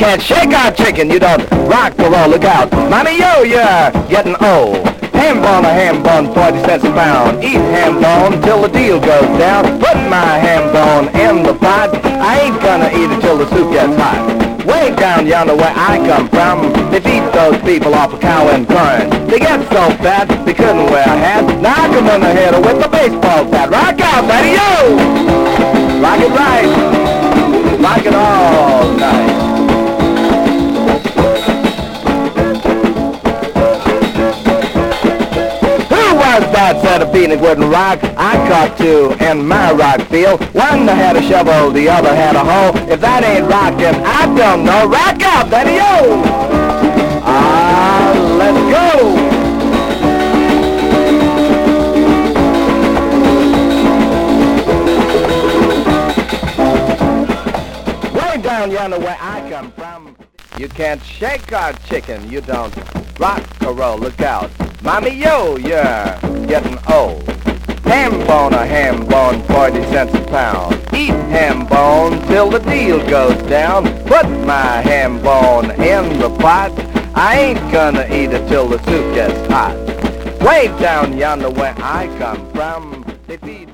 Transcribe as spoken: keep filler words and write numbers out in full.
can't shake our chicken, you don't rock or roll, look out. Mommy, yo, you're getting old. Ham bone, a ham bone, forty cents a pound. Eat ham bone till the deal goes down. Put my ham bone in the pot. I ain't gonna eat it till the soup gets hot. Way down yonder where I come from, they feed those people off of cow and corn. They get so fat, they couldn't wear a hat. Knock them in the head with a baseball bat. Rock out, buddy, yo! Rock it right. Rock it all night. That said a peanut wouldn't rock. I caught two in my rock field. One had a shovel, the other had a hoe. If that ain't rockin', I don't know. Rock out, Betty, yo! Ah, let's go! Way down yonder where I come from, you can't shake our chicken. You don't rock or roll. Look out. Mommy, yo, you're getting old. Ham bone, a ham bone, forty cents a pound. Eat ham bone till the deal goes down. Put my ham bone in the pot. I ain't gonna eat it till the soup gets hot. Way down yonder where I come from, they feed